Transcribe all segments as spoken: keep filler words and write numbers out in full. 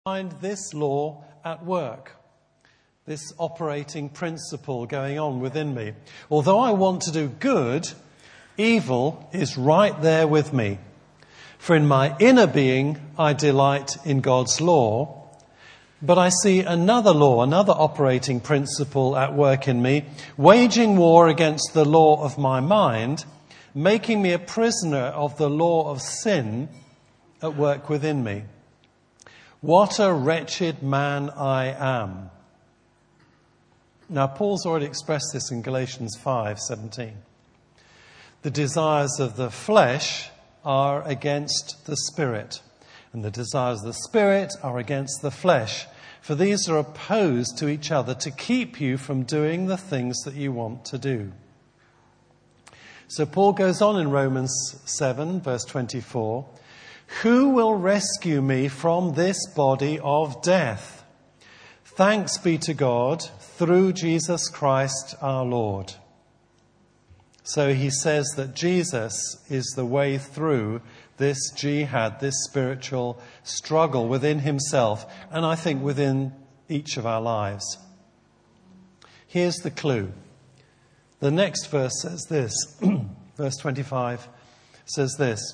find this law at work, this operating principle going on within me. Although I want to do good, evil is right there with me. For in my inner being, I delight in God's law, but I see another law, another operating principle at work in me, waging war against the law of my mind, making me a prisoner of the law of sin at work within me. What a wretched man I am. Now, Paul's already expressed this in Galatians five seventeen. The desires of the flesh are against the Spirit, and the desires of the Spirit are against the flesh. For these are opposed to each other to keep you from doing the things that you want to do. So Paul goes on in Romans seven, verse twenty-four. Who will rescue me from this body of death? Thanks be to God through Jesus Christ our Lord. So he says that Jesus is the way through this jihad, this spiritual struggle within himself, and I think within each of our lives. Here's the clue. The next verse says this, verse twenty-five says this.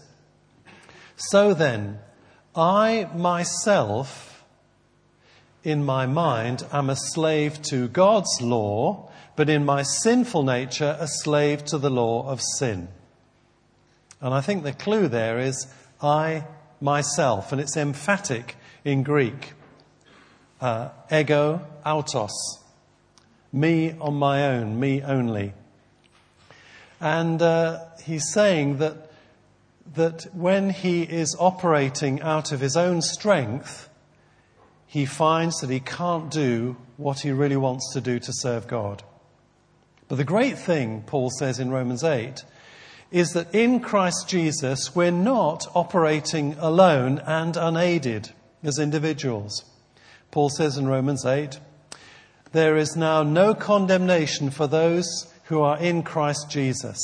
So then, I myself, in my mind, am a slave to God's law, but in my sinful nature, a slave to the law of sin. And I think the clue there is I myself, and it's emphatic in Greek. Uh, ego autos. Me on my own, me only. And uh, he's saying that that when he is operating out of his own strength, he finds that he can't do what he really wants to do to serve God. But the great thing, Paul says in Romans eight, is that in Christ Jesus, we're not operating alone and unaided as individuals. Paul says in Romans eight, there is now no condemnation for those who are in Christ Jesus.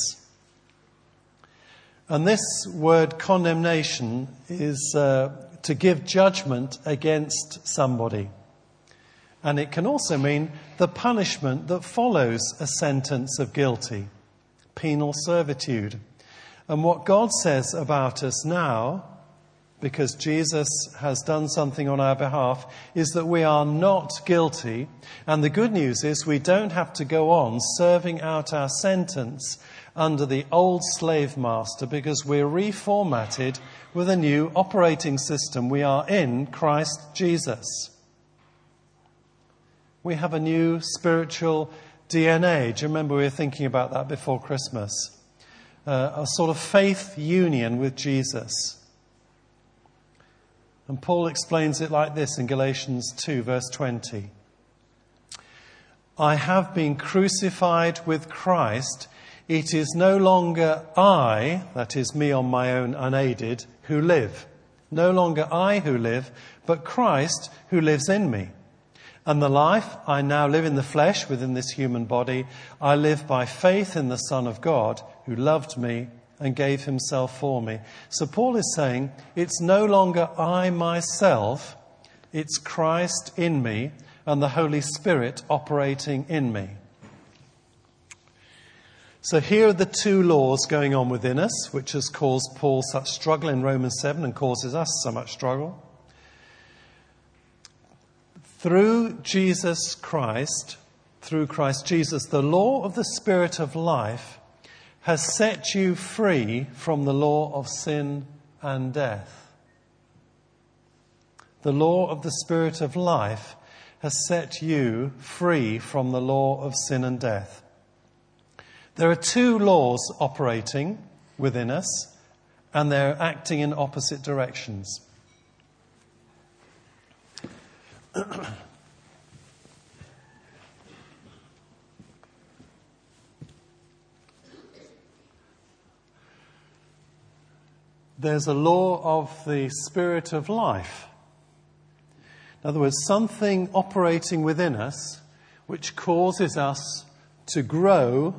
And this word condemnation is uh, to give judgment against somebody. And it can also mean the punishment that follows a sentence of guilty, penal servitude. And what God says about us now, because Jesus has done something on our behalf, is that we are not guilty. And the good news is we don't have to go on serving out our sentence under the old slave master, because we're reformatted with a new operating system. We are in Christ Jesus. We have a new spiritual D N A. Do you remember we were thinking about that before Christmas? Uh, a sort of faith union with Jesus. And Paul explains it like this in Galatians two, verse twenty. I have been crucified with Christ. It is no longer I, that is me on my own unaided, who live. No longer I who live, but Christ who lives in me. And the life I now live in the flesh within this human body, I live by faith in the Son of God who loved me and gave himself for me. So Paul is saying, it's no longer I myself, it's Christ in me and the Holy Spirit operating in me. So here are the two laws going on within us, which has caused Paul such struggle in Romans seven and causes us so much struggle. Through Jesus Christ, through Christ Jesus, the law of the Spirit of life has set you free from the law of sin and death. The law of the Spirit of life has set you free from the law of sin and death. There are two laws operating within us, and they're acting in opposite directions. There's a law of the Spirit of life. In other words, something operating within us which causes us to grow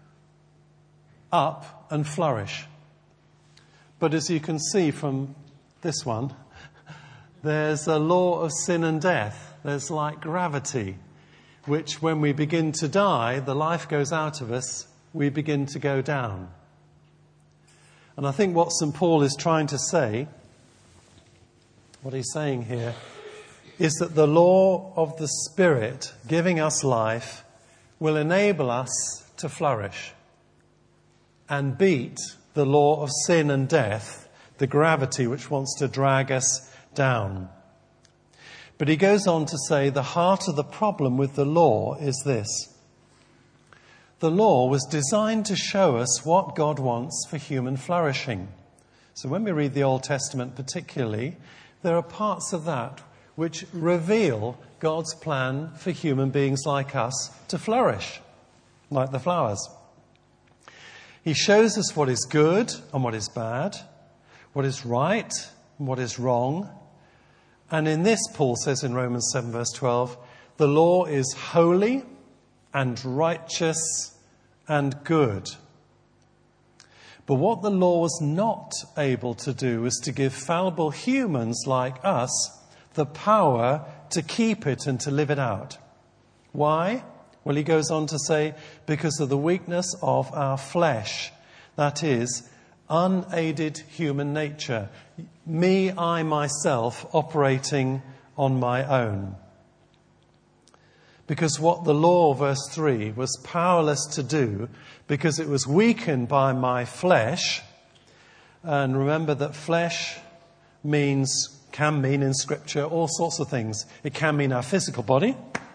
up and flourish. But as you can see from this one, there's a law of sin and death. There's like gravity, which when we begin to die, the life goes out of us, we begin to go down. And I think what Saint Paul is trying to say, what he's saying here, is that the law of the Spirit giving us life will enable us to flourish and beat the law of sin and death, the gravity which wants to drag us down. But he goes on to say the heart of the problem with the law is this. The law was designed to show us what God wants for human flourishing. So when we read the Old Testament particularly, there are parts of that which reveal God's plan for human beings like us to flourish, like the flowers. He shows us what is good and what is bad, what is right and what is wrong. And in this, Paul says in Romans seven verse twelve, the law is holy and righteous and good. But what the law was not able to do was to give fallible humans like us the power to keep it and to live it out. Why? Well, he goes on to say, because of the weakness of our flesh. That is, unaided human nature. Me, I, myself, operating on my own. Because what the law, verse three, was powerless to do, because it was weakened by my flesh. And remember that flesh means, can mean in Scripture all sorts of things. It can mean our physical body.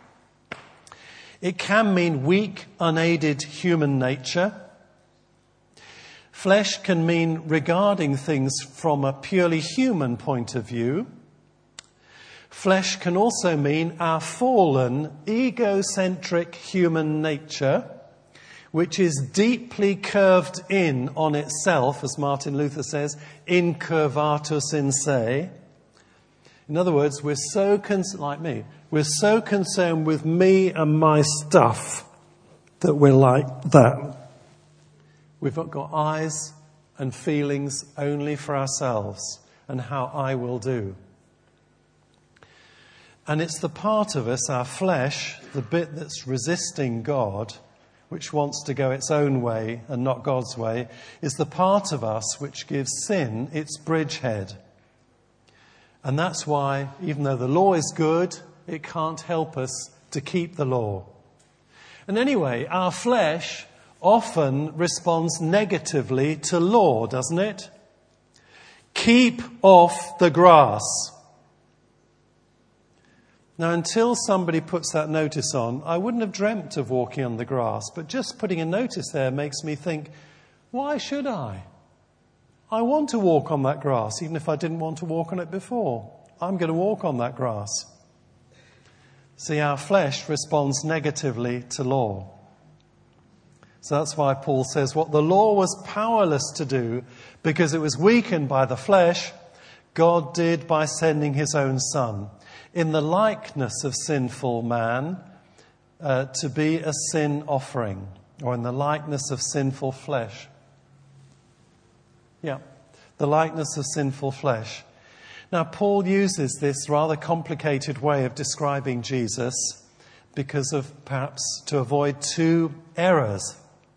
It can mean weak, unaided human nature. Flesh can mean regarding things from a purely human point of view. Flesh can also mean our fallen, egocentric human nature, which is deeply curved in on itself, as Martin Luther says, incurvatus in se. In other words, we're so, con- like me, we're so concerned with me and my stuff that we're like that. We've got eyes and feelings only for ourselves and how I will do. And it's the part of us, our flesh, the bit that's resisting God, which wants to go its own way and not God's way, is the part of us which gives sin its bridgehead. And that's why, even though the law is good, it can't help us to keep the law. And anyway, our flesh often responds negatively to law, doesn't it? Keep off the grass. Now, until somebody puts that notice on, I wouldn't have dreamt of walking on the grass, but just putting a notice there makes me think, why should I? I want to walk on that grass, even if I didn't want to walk on it before. I'm going to walk on that grass. See, our flesh responds negatively to law. So that's why Paul says what the law was powerless to do, because it was weakened by the flesh, God did by sending his own Son, in the likeness of sinful man, uh, to be a sin offering, or in the likeness of sinful flesh. Yeah, the likeness of sinful flesh. Now, Paul uses this rather complicated way of describing Jesus because of perhaps to avoid two errors.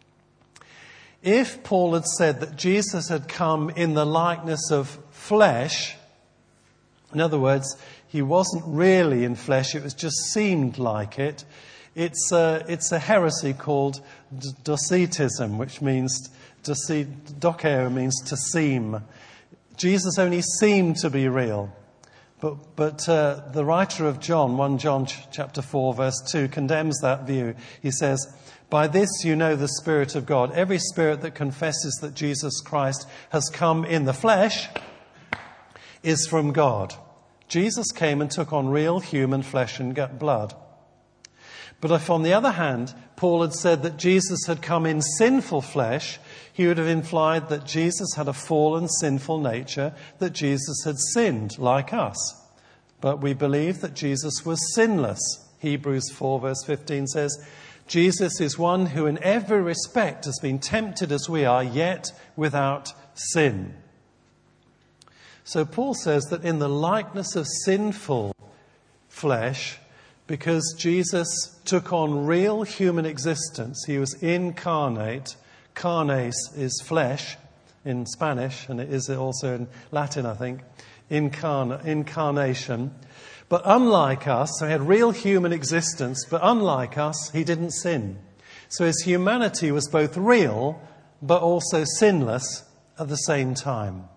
If Paul had said that Jesus had come in the likeness of flesh, in other words, he wasn't really in flesh, it was just seemed like it, it's a, it's a heresy called Docetism, which means, dokeo means to seem. Jesus only seemed to be real. But, but uh, the writer of John, First John chapter four, verse two, condemns that view. He says, by this you know the Spirit of God. Every spirit that confesses that Jesus Christ has come in the flesh is from God. Jesus came and took on real human flesh and blood. But if, on the other hand, Paul had said that Jesus had come in sinful flesh, he would have implied that Jesus had a fallen, sinful nature, that Jesus had sinned like us. But we believe that Jesus was sinless. Hebrews four verse fifteen says, Jesus is one who in every respect has been tempted as we are, yet without sin. So Paul says that in the likeness of sinful flesh, because Jesus took on real human existence, he was incarnate. Carnes is flesh in Spanish, and it is also in Latin, I think, Incarn- incarnation. But unlike us, so he had real human existence, but unlike us, he didn't sin. So his humanity was both real, but also sinless at the same time.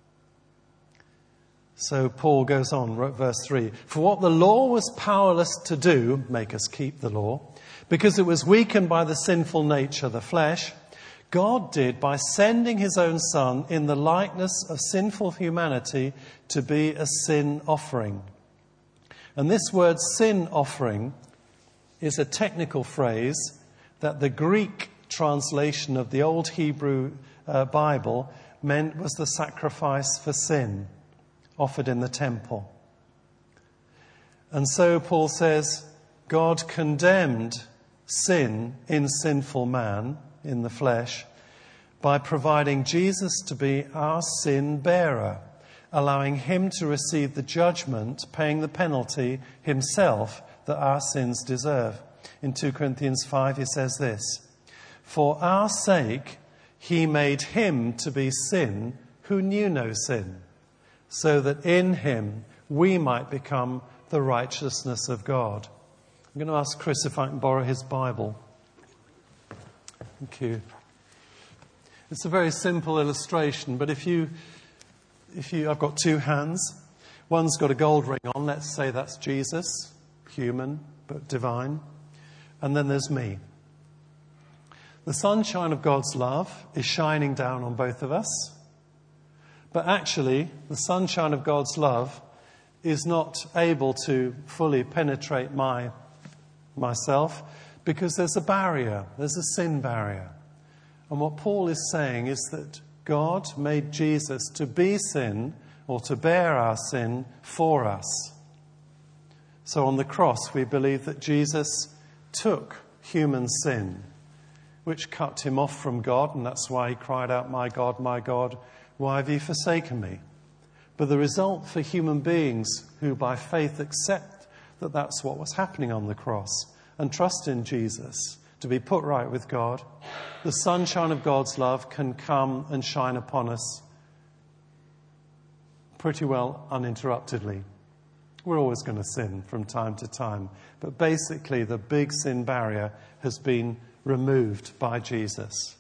So Paul goes on, verse three. For what the law was powerless to do, make us keep the law, because it was weakened by the sinful nature of the flesh, God did by sending his own Son in the likeness of sinful humanity to be a sin offering. And this word sin offering is a technical phrase that the Greek translation of the old Hebrew uh, Bible meant was the sacrifice for sin offered in the temple. And so Paul says, God condemned sin in sinful man, in the flesh, by providing Jesus to be our sin bearer, allowing him to receive the judgment, paying the penalty himself that our sins deserve. In two Corinthians five, he says this, for our sake he made him to be sin who knew no sin, so that in him we might become the righteousness of God. I'm going to ask Chris if I can borrow his Bible. Thank you. It's a very simple illustration, but if you, if you, I've got two hands. One's got a gold ring on. Let's say that's Jesus, human but divine. And then there's me. The sunshine of God's love is shining down on both of us. But actually, the sunshine of God's love is not able to fully penetrate my myself because there's a barrier, there's a sin barrier. And what Paul is saying is that God made Jesus to be sin or to bear our sin for us. So on the cross, we believe that Jesus took human sin, which cut him off from God, and that's why he cried out, my God, my God, why have you forsaken me? But the result for human beings who by faith accept that that's what was happening on the cross and trust in Jesus to be put right with God, the sunshine of God's love can come and shine upon us pretty well uninterruptedly. We're always going to sin from time to time, but basically the big sin barrier has been removed by Jesus.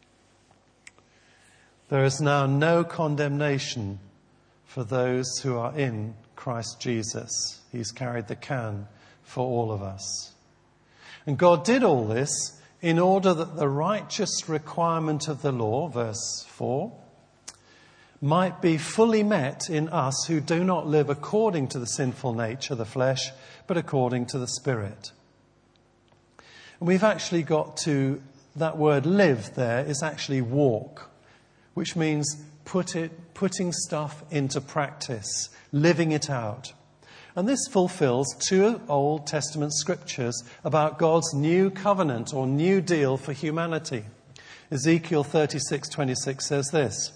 There is now no condemnation for those who are in Christ Jesus. He's carried the can for all of us. And God did all this in order that the righteous requirement of the law, verse four, might be fully met in us who do not live according to the sinful nature of the flesh, but according to the Spirit. And we've actually got to, that word live there is actually walk, which means put it, putting stuff into practice, living it out. And this fulfills two Old Testament scriptures about God's new covenant or new deal for humanity. Ezekiel thirty-six twenty-six says this.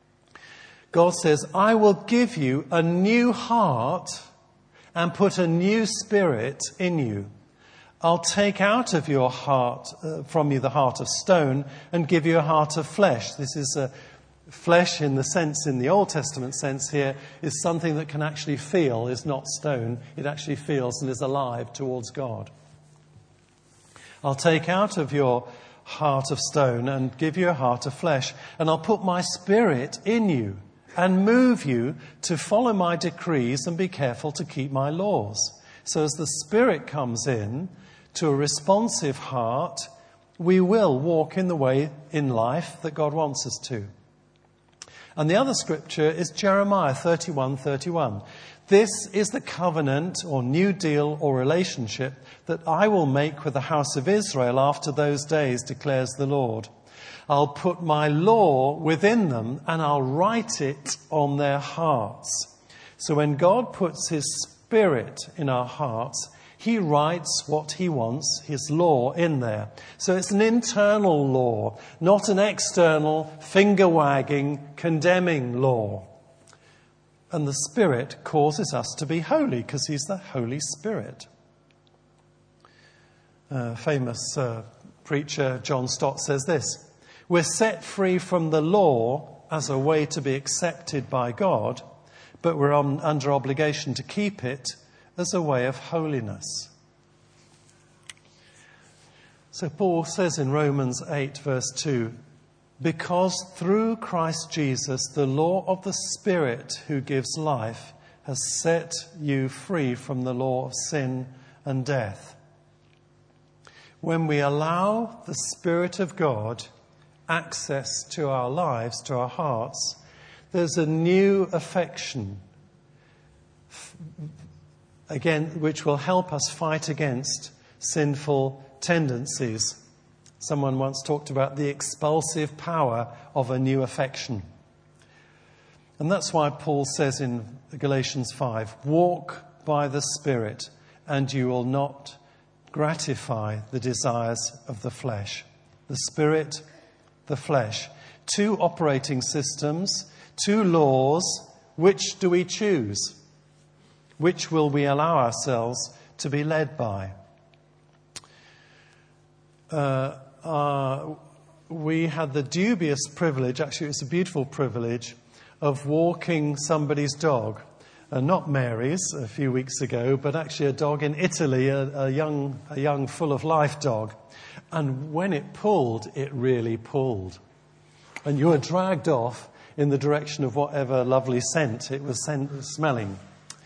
God says, I will give you a new heart and put a new spirit in you. I'll take out of your heart, uh, from you the heart of stone and give you a heart of flesh. This is a flesh in the sense, in the Old Testament sense here, is something that can actually feel, is not stone. It actually feels and is alive towards God. I'll take out of your heart of stone and give you a heart of flesh, and I'll put my spirit in you and move you to follow my decrees and be careful to keep my laws. So as the Spirit comes in to a responsive heart, we will walk in the way in life that God wants us to. And the other scripture is Jeremiah thirty-one thirty-one. This is the covenant or new deal or relationship that I will make with the house of Israel after those days, declares the Lord. I'll put my law within them and I'll write it on their hearts. So when God puts his Spirit in our hearts, he writes what he wants, his law, in there. So it's an internal law, not an external, finger-wagging, condemning law. And the Spirit causes us to be holy because he's the Holy Spirit. Uh, famous uh, preacher John Stott says this: we're set free from the law as a way to be accepted by God, but we're on, under obligation to keep it as a way of holiness. So Paul says in Romans eight verse two, because through Christ Jesus the law of the Spirit who gives life has set you free from the law of sin and death. When we allow the Spirit of God access to our lives, to our hearts, there's a new affection, again, which will help us fight against sinful tendencies. Someone once talked about the expulsive power of a new affection. And that's why Paul says in Galatians five, walk by the Spirit and you will not gratify the desires of the flesh. The Spirit, the flesh. Two operating systems, two laws. Which do we choose? Which will we allow ourselves to be led by? Uh, uh, we had the dubious privilege, actually it's a beautiful privilege, of walking somebody's dog. Uh, not Mary's a few weeks ago, but actually a dog in Italy, a, a young, a young full of life dog. And when it pulled, it really pulled. And you were dragged off in the direction of whatever lovely scent it was scent, smelling.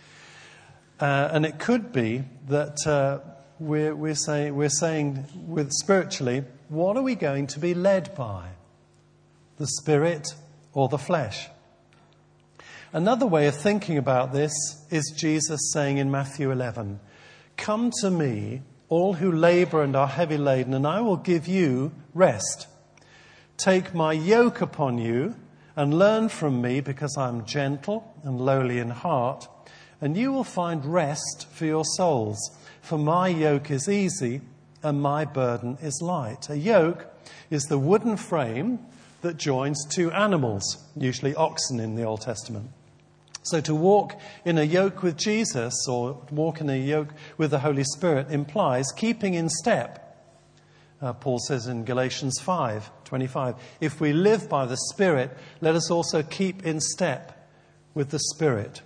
Uh, and it could be that uh, we're, we're, say, we're saying with spiritually, what are we going to be led by? The Spirit or the flesh? Another way of thinking about this is Jesus saying in Matthew eleven, come to me, all who labour and are heavy laden, and I will give you rest. Take my yoke upon you and learn from me, because I am gentle and lowly in heart, and you will find rest for your souls. For my yoke is easy and my burden is light. A yoke is the wooden frame that joins two animals, usually oxen in the Old Testament. So to walk in a yoke with Jesus or walk in a yoke with the Holy Spirit implies keeping in step. Uh, Paul says in Galatians five twenty-five, if we live by the Spirit, let us also keep in step with the Spirit.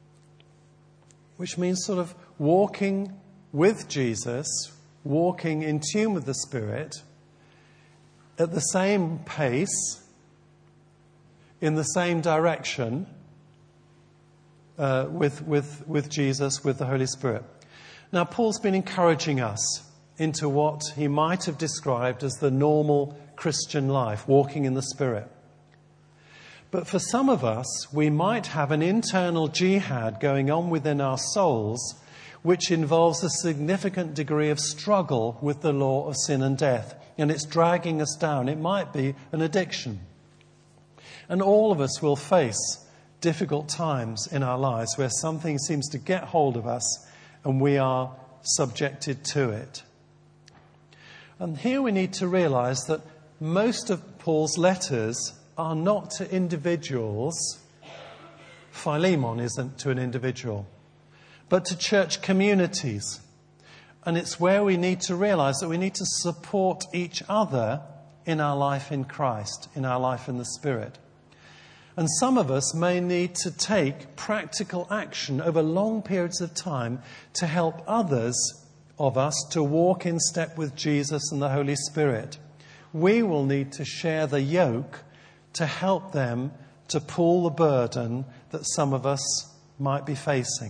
Which means sort of walking with Jesus, walking in tune with the Spirit, at the same pace, in the same direction, Uh, with, with, with Jesus, with the Holy Spirit. Now, Paul's been encouraging us into what he might have described as the normal Christian life, walking in the Spirit. But for some of us, we might have an internal jihad going on within our souls, which involves a significant degree of struggle with the law of sin and death. And it's dragging us down. It might be an addiction. And all of us will face difficult times in our lives where something seems to get hold of us and we are subjected to it. And here we need to realize that most of Paul's letters are not to individuals. Philemon isn't to an individual, but to church communities. And it's where we need to realize that we need to support each other in our life in Christ, in our life in the Spirit. And some of us may need to take practical action over long periods of time to help others of us to walk in step with Jesus and the Holy Spirit. We will need to share the yoke to help them to pull the burden that some of us might be facing.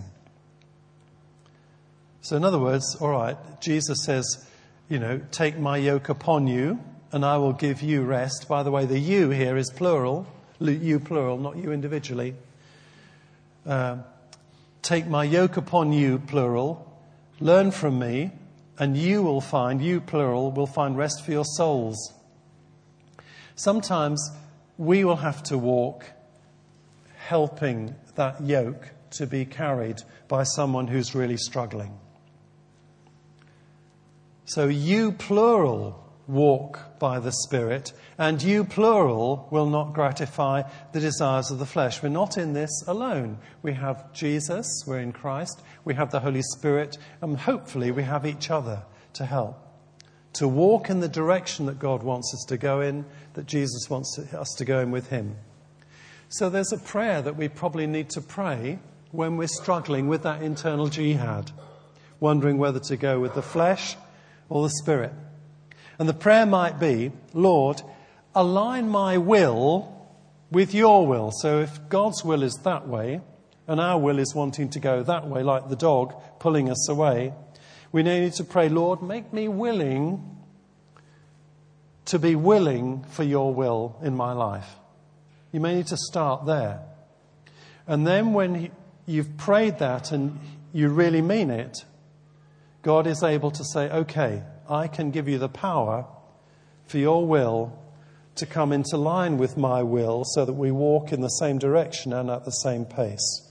So in other words, all right, Jesus says, you know, take my yoke upon you and I will give you rest. By the way, the you here is plural. You plural, not you individually. Uh, take my yoke upon you, plural. Learn from me, and you will find, you plural, will find rest for your souls. Sometimes we will have to walk helping that yoke to be carried by someone who's really struggling. So you plural walk by the Spirit, and you, plural, will not gratify the desires of the flesh. We're not in this alone. We have Jesus, we're in Christ, we have the Holy Spirit, and hopefully we have each other to help. To walk in the direction that God wants us to go in, that Jesus wants us to go in with him. So there's a prayer that we probably need to pray when we're struggling with that internal jihad, wondering whether to go with the flesh or the Spirit. And the prayer might be, Lord, align my will with your will. So if God's will is that way, and our will is wanting to go that way, like the dog pulling us away, we need to pray, Lord, make me willing to be willing for your will in my life. You may need to start there. And then when you've prayed that and you really mean it, God is able to say, okay, I can give you the power for your will to come into line with my will so that we walk in the same direction and at the same pace.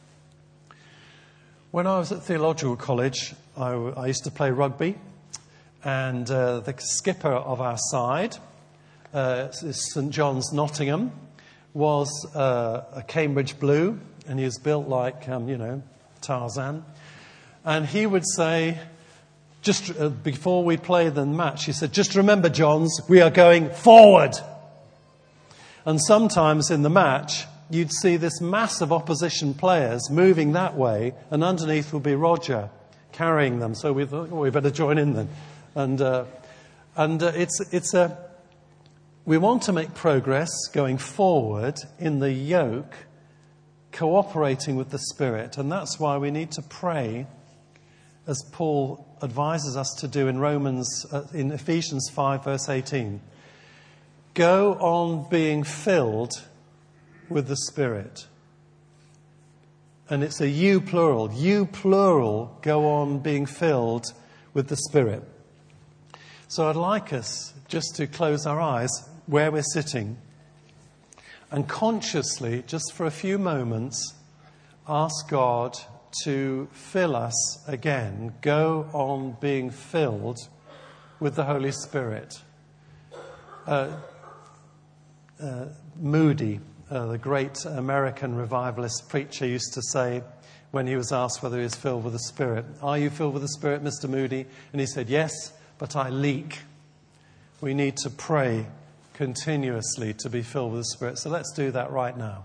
When I was at theological college, I, I used to play rugby, and uh, the skipper of our side, uh, St John's Nottingham, was uh, a Cambridge Blue, and he was built like, um, you know, Tarzan. And he would say, just uh, before we play the match, he said, just remember, Johns, we are going forward. And sometimes in the match, you'd see this mass of opposition players moving that way, and underneath would be Roger carrying them. So we thought, oh, we better join in then. And uh, and uh, it's it's a we want to make progress going forward in the yoke, cooperating with the Spirit, and that's why we need to pray, as Paul advises us to do in Romans, uh, in Ephesians five, verse eighteen. Go on being filled with the Spirit. And it's a you plural. You plural, go on being filled with the Spirit. So I'd like us just to close our eyes where we're sitting and consciously, just for a few moments, ask God to fill us again. Go on being filled with the Holy Spirit. Uh, uh, Moody, uh, the great American revivalist preacher, used to say when he was asked whether he was filled with the Spirit, "Are you filled with the Spirit, Mister Moody?" And he said, "Yes, but I leak." We need to pray continuously to be filled with the Spirit. So let's do that right now.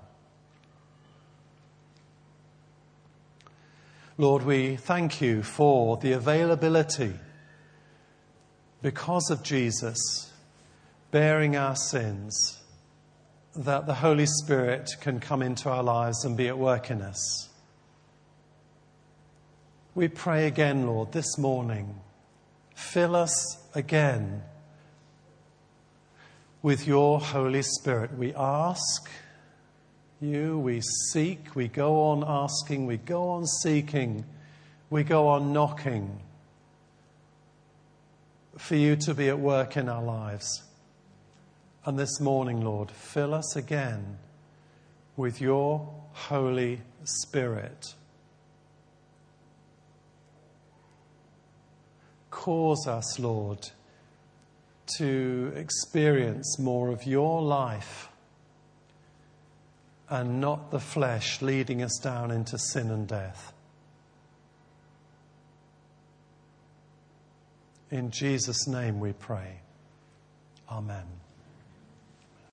Lord, we thank you for the availability, because of Jesus bearing our sins, that the Holy Spirit can come into our lives and be at work in us. We pray again, Lord, this morning, fill us again with your Holy Spirit. We ask you, we seek, we go on asking, we go on seeking, we go on knocking for you to be at work in our lives. And this morning, Lord, fill us again with your Holy Spirit. Cause us, Lord, to experience more of your life and not the flesh leading us down into sin and death. In Jesus' name we pray. Amen.